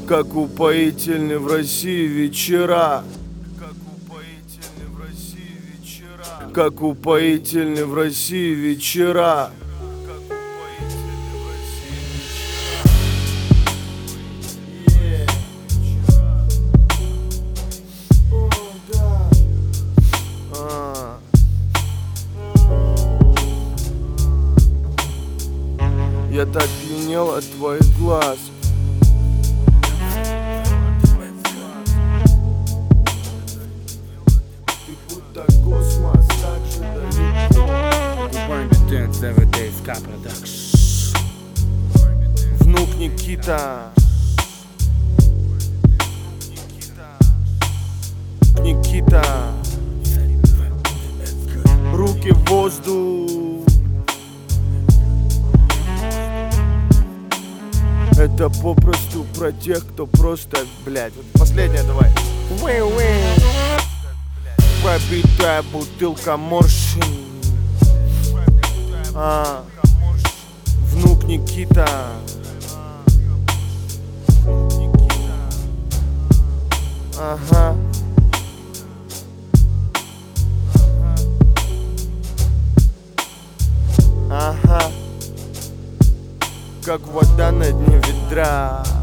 Как упоительны в России вечера. Как упоительны в России вечера. Я так пьянел от твоих глаз. Ты будто космос, так же далеко. Внук Никита. Никита. Руки в воздух. Это попросту про тех, кто просто, блядь. Вот последнее давай. Пробитая бутылка морщин. Внук Никита. Ага. Ага. Как вода на дне ведра.